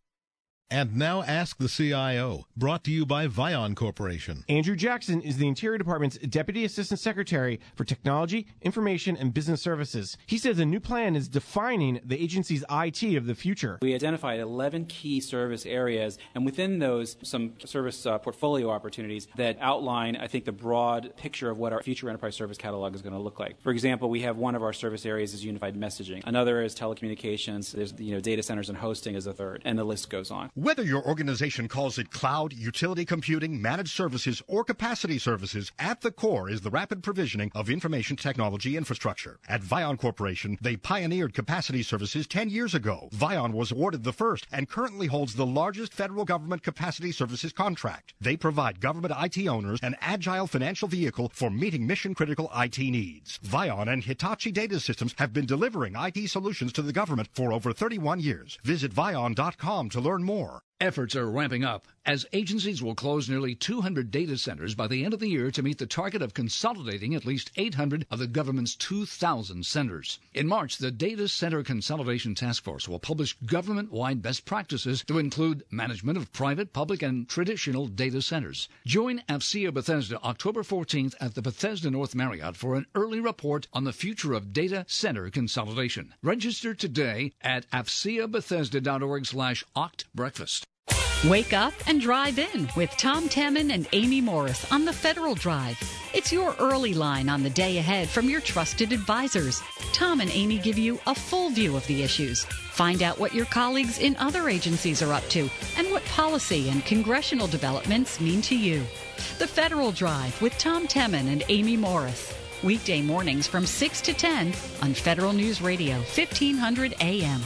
And now Ask the CIO, brought to you by Vion Corporation. Andrew Jackson is the Interior Department's Deputy Assistant Secretary for Technology, Information, and Business Services. He says a new plan is defining the agency's IT of the future. We identified 11 key service areas, and within those, some service portfolio opportunities that outline, I think, the broad picture of what our future enterprise service catalog is going to look like. For example, we have one of our service areas is unified messaging. Another is telecommunications. There's data centers and hosting as a third, and the list goes on. Whether your organization calls it cloud, utility computing, managed services, or capacity services, at the core is the rapid provisioning of information technology infrastructure. At Vion Corporation, they pioneered capacity services 10 years ago. Vion was awarded the first and currently holds the largest federal government capacity services contract. They provide government IT owners an agile financial vehicle for meeting mission-critical IT needs. Vion and Hitachi Data Systems have been delivering IT solutions to the government for over 31 years. Visit Vion.com to learn more. Efforts are ramping up as agencies will close nearly 200 data centers by the end of the year to meet the target of consolidating at least 800 of the government's 2,000 centers. In March, the Data Center Consolidation Task Force will publish government-wide best practices to include management of private, public, and traditional data centers. Join AFCEA Bethesda October 14th at the Bethesda North Marriott for an early report on the future of data center consolidation. Register today at afceabethesda.org/octbreakfast. Wake up and drive in with Tom Temin and Amy Morris on the Federal Drive. It's your early line on the day ahead from your trusted advisors. Tom and Amy give you a full view of the issues. Find out what your colleagues in other agencies are up to and what policy and congressional developments mean to you. The Federal Drive with Tom Temin and Amy Morris. Weekday mornings from 6 to 10 on Federal News Radio, 1500 AM.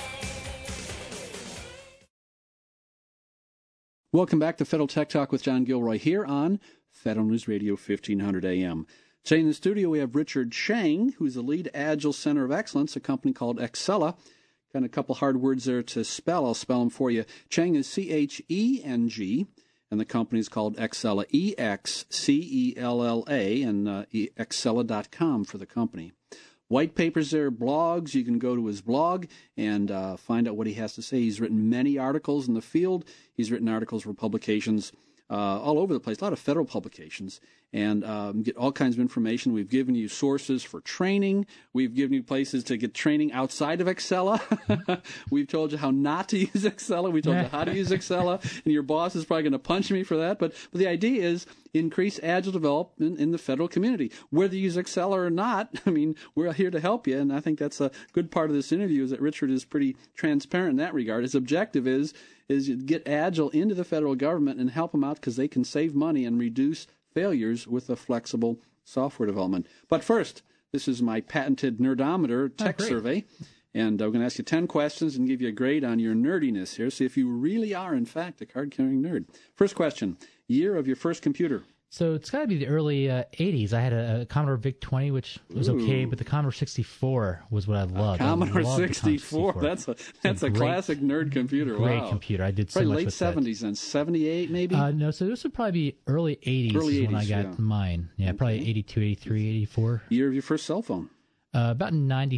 Welcome back to Federal Tech Talk with John Gilroy here on Federal News Radio 1500 AM. Today in the studio we have Richard Cheng, who's the lead Agile Center of Excellence, a company called Excella. Got a couple hard words there to spell. I'll spell them for you. Cheng is C-H-E-N-G, and the company is called Excella, E-X-C-E-L-L-A, and Excella.com for the company. White papers there, blogs. You can go to his blog and find out what he has to say. He's written many articles in the field. He's written articles for publications all over the place, a lot of federal publications, and get all kinds of information. We've given you sources for training. We've given you places to get training outside of Excella. We've told you how not to use Excella. We told you how to use Excella, and your boss is probably going to punch me for that. But the idea is increase agile development in the federal community. Whether you use Excella or not, I mean, we're here to help you, and I think that's a good part of this interview is that Richard is pretty transparent in that regard. His objective is get Agile into the federal government and help them out because they can save money and reduce failures with a flexible software development. But first, this is my patented Nerdometer tech survey, and I'm going to ask you 10 questions and give you a grade on your nerdiness here, see if you really are, in fact, a card-carrying nerd. First question, year of your first computer. So it's got to be the early 80s. I had a Commodore VIC-20, which was okay, but the Commodore 64 was what I loved. Commodore 64. That's a classic nerd computer. Great wow. computer. I did so probably much late with 70s then, 78 maybe? No, so this would probably be early 80s when I got mine. Yeah, probably 82, 83, 84. Year of your first cell phone? About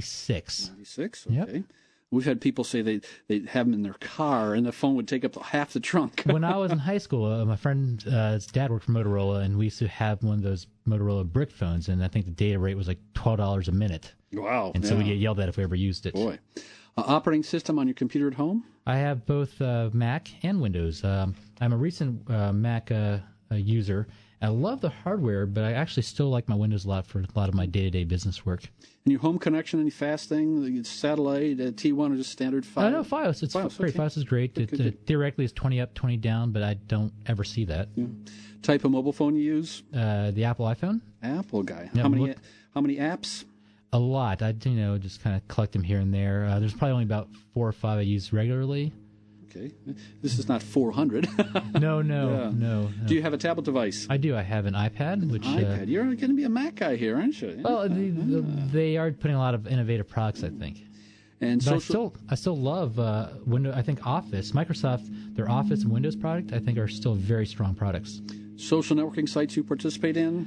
96. 96, okay. Yep. We've had people say they have them in their car, and the phone would take up half the trunk. When I was in high school, my friend's dad worked for Motorola, and we used to have one of those Motorola brick phones, and I think the data rate was like $12 a minute. Wow. And so we'd get yelled at if we ever used it. Boy. Operating system on your computer at home? I have both Mac and Windows. I'm a recent Mac user. I love the hardware, but I actually still like my Windows a lot for a lot of my day-to-day business work. And your home connection, any fast thing? Satellite, T1, or just standard Fios? No, Fios. It's great. Fios is great. Theoretically, it's 20 up, 20 down, but I don't ever see that. Yeah. Type of mobile phone you use? The Apple iPhone. Apple guy. Yeah, how many apps? A lot. I just kind of collect them here and there. There's probably only about 4 or 5 I use regularly. Okay. This is not 400. No. Do you have a tablet device? I do. I have an iPad. iPad. You're going to be a Mac guy here, aren't you? Well, they are putting a lot of innovative products, I think. And I still love Windows. I think Office, Microsoft, their Office and Windows product, I think are still very strong products. Social networking sites you participate in?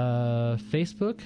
Facebook,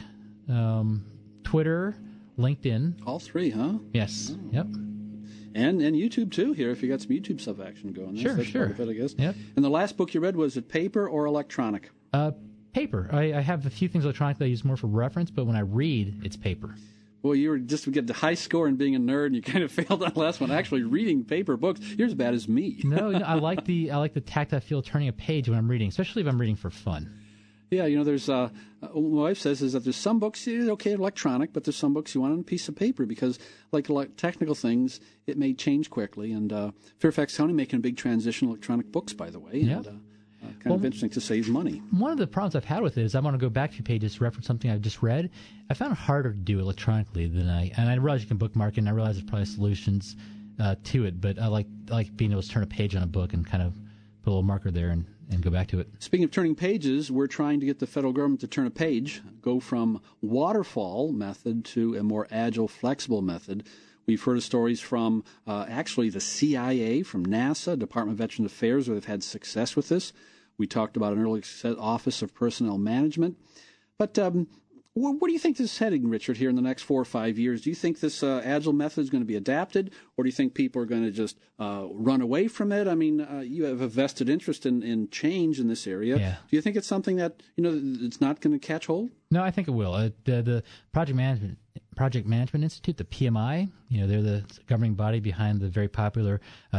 Twitter, LinkedIn. All 3, huh? Yes. Oh. Yep. And YouTube, too, here, if you got some YouTube stuff action going. That's sure. Part of it, I guess. Yep. And the last book you read, was it paper or electronic? Paper. I have a few things electronically I use more for reference, but when I read, it's paper. Well, you were just to get the high score in being a nerd, and you kind of failed on the last one. Actually, reading paper books, you're as bad as me. No, I like the tactile feel of turning a page when I'm reading, especially if I'm reading for fun. Yeah, there's what my wife says is that there's some books, okay, electronic, but there's some books you want on a piece of paper because, like technical things, it may change quickly. And Fairfax County making a big transition to electronic books, by the way. Yeah. And, kind of interesting to save money. One of the problems I've had with it is I want to go back a few pages to reference something I've just read. I found it harder to do electronically than I realize you can bookmark it, and I realize there's probably solutions to it, but I like being able to turn a page on a book and kind of put a little marker there and go back to it. Speaking of turning pages, we're trying to get the federal government to turn a page, go from waterfall method to a more agile, flexible method. We've heard of stories from actually the CIA, from NASA, Department of Veterans Affairs, where they've had success with this. We talked about an early Office of Personnel Management. But where do you think this is heading, Richard, here in the next 4 or 5 years? Do you think this agile method is going to be adapted, or do you think people are going to just run away from it? I mean, you have a vested interest in change in this area. Yeah. Do you think it's something that, it's not going to catch hold? No, I think it will. The project management Project Management Institute, the PMI. They're the governing body behind the very popular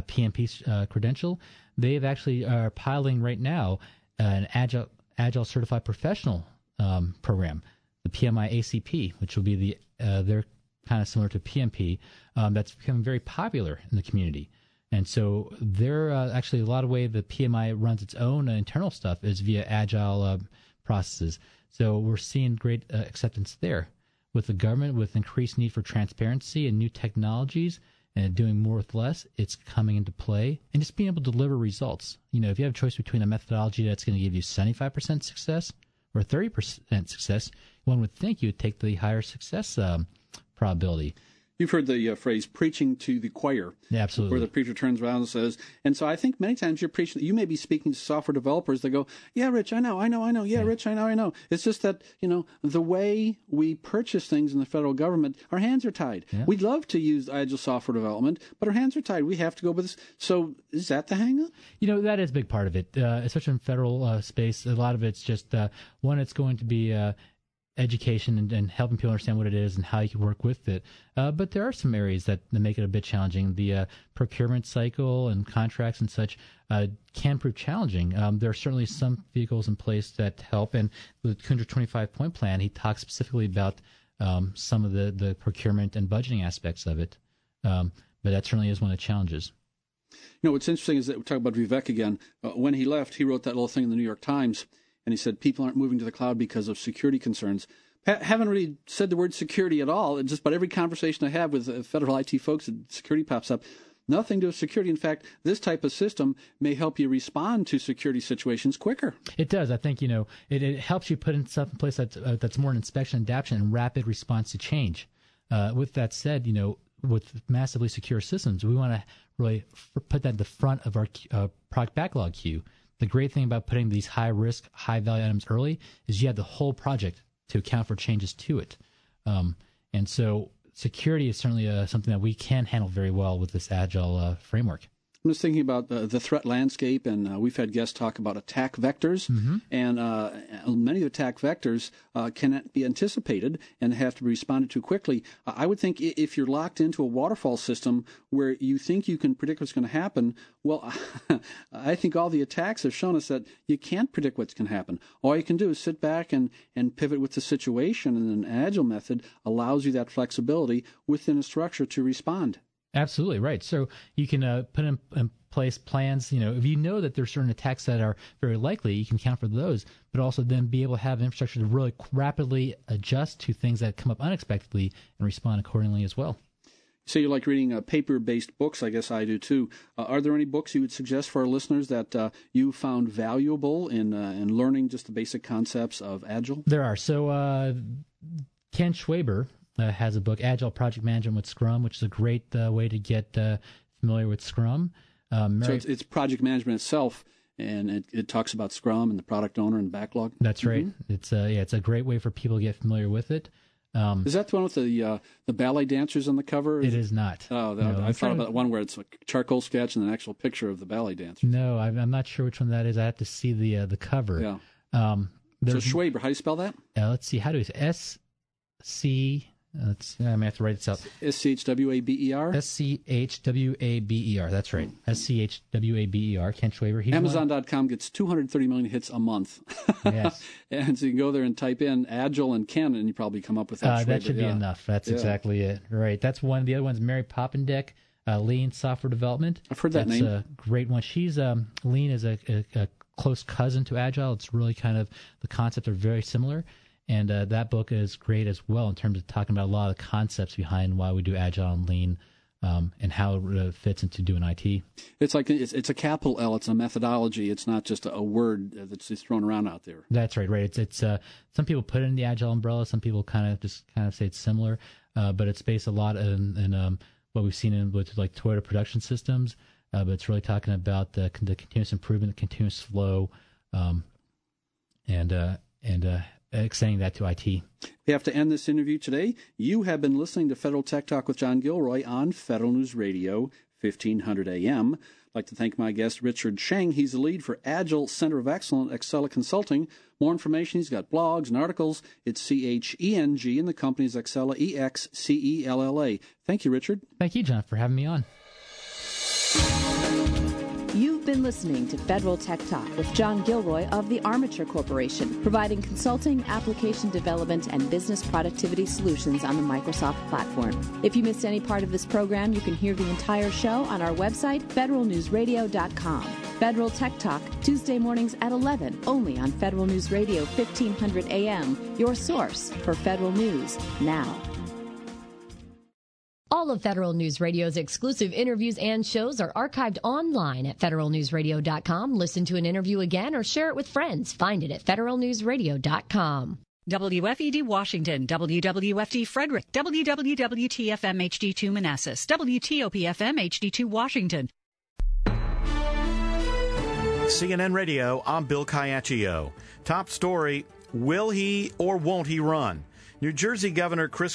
PMP credential. They've actually are piloting right now an Agile Certified Professional program, the PMI ACP, which will be they're kind of similar to PMP. That's becoming very popular in the community. And so there actually a lot of way the PMI runs its own internal stuff is via Agile processes. So we're seeing great acceptance there. With the government, with increased need for transparency and new technologies and doing more with less, it's coming into play. And just being able to deliver results. If you have a choice between a methodology that's going to give you 75% success or 30% success, one would think you would take the higher success probability. You've heard the phrase "preaching to the choir." Yeah, absolutely. Where the preacher turns around and says, and so I think many times you're preaching. You may be speaking to software developers that go, "Yeah, Rich, I know. Yeah, Rich, I know. It's just that the way we purchase things in the federal government, our hands are tied. Yeah. We'd love to use agile software development, but our hands are tied. We have to go with this. So is that the hang-up? That is a big part of it, especially in federal space. A lot of it's just one. It's going to be education and helping people understand what it is and how you can work with it. But there are some areas that make it a bit challenging. The procurement cycle and contracts and such can prove challenging. There are certainly some vehicles in place that help. And with the 225-point plan, he talks specifically about some of the procurement and budgeting aspects of it. But that certainly is one of the challenges. What's interesting is that we talk about Vivek again. When he left, he wrote that little thing in the New York Times. And he said people aren't moving to the cloud because of security concerns. Haven't really said the word security at all. Just about every conversation I have with federal IT folks, security pops up. Nothing to do with security. In fact, this type of system may help you respond to security situations quicker. It does. I think it helps you put in stuff in place that's more an inspection, adaptation, and rapid response to change. With that said, with massively secure systems, we want to really put that at the front of our product backlog queue. The great thing about putting these high-risk, high-value items early is you have the whole project to account for changes to it. And so security is certainly something that we can handle very well with this Agile framework. I'm just thinking about the threat landscape, and we've had guests talk about attack vectors, and many of the attack vectors cannot be anticipated and have to be responded to quickly. I would think if you're locked into a waterfall system where you think you can predict what's going to happen, well, I think all the attacks have shown us that you can't predict what's going to happen. All you can do is sit back and pivot with the situation, and an Agile method allows you that flexibility within a structure to respond. Absolutely right. So you can put in place plans. If you know that there's certain attacks that are very likely, you can account for those, but also then be able to have infrastructure to really rapidly adjust to things that come up unexpectedly and respond accordingly as well. So you like reading paper-based books. I guess I do too. Are there any books you would suggest for our listeners that you found valuable in learning just the basic concepts of Agile? There are. So Ken Schwaber has a book, Agile Project Management with Scrum, which is a great way to get familiar with Scrum. So it's project management itself, and it talks about Scrum and the product owner and backlog? That's right. It's a great way for people to get familiar with it. Is that the one with the ballet dancers on the cover? It is not. Oh, no, I thought about one where it's a charcoal sketch and an actual picture of the ballet dancers. No, I'm not sure which one that is. I have to see the cover. Yeah. So Schwaber, how do you spell that? Let's see. How do you S-C... I may have to write this out. S-C-H-W-A-B-E-R? S-C-H-W-A-B-E-R. That's right. S-C-H-W-A-B-E-R. Ken Schwaber. Amazon.com gets 230 million hits a month. Yes. And so you can go there and type in Agile and Ken, and you probably come up with that. That should be enough. That's exactly it. Right. That's one. The other one's Mary Poppendieck, Lean Software Development. I've heard that name. That's a great one. She's Lean is a close cousin to Agile. It's really kind of the concepts are very similar. And that book is great as well in terms of talking about a lot of the concepts behind why we do Agile and Lean and how it fits into doing IT. It's like it's a capital L. It's a methodology. It's not just a word that's just thrown around out there. That's right. Right. It's some people put it in the Agile umbrella. Some people kind of say it's similar, but it's based a lot in what we've seen with like Toyota Production Systems. But it's really talking about the continuous improvement, the continuous flow, and extending that to IT. We have to end this interview today. You have been listening to Federal Tech Talk with John Gilroy on Federal News Radio 1500 a.m. I'd like to thank my guest, Richard Sheng. He's the lead for Agile Center of Excellence, Excella Consulting. More information, he's got blogs and articles. It's CHENG, and the company is Excella, EXCELLA. Thank you, Richard. Thank you, John, for having me on. You've been listening to Federal Tech Talk with John Gilroy of the Armature Corporation, providing consulting, application development, and business productivity solutions on the Microsoft platform. If you missed any part of this program, you can hear the entire show on our website, federalnewsradio.com. Federal Tech Talk, Tuesday mornings at 11, only on Federal News Radio 1500 AM, your source for federal news now. All of Federal News Radio's exclusive interviews and shows are archived online at federalnewsradio.com. Listen to an interview again or share it with friends. Find it at federalnewsradio.com. WFED Washington, WWFD Frederick, WWWTFM HD2 Manassas, WTOPFM HD2 Washington. CNN Radio, I'm Bill Caiaccio. Top story, will he or won't he run? New Jersey Governor Chris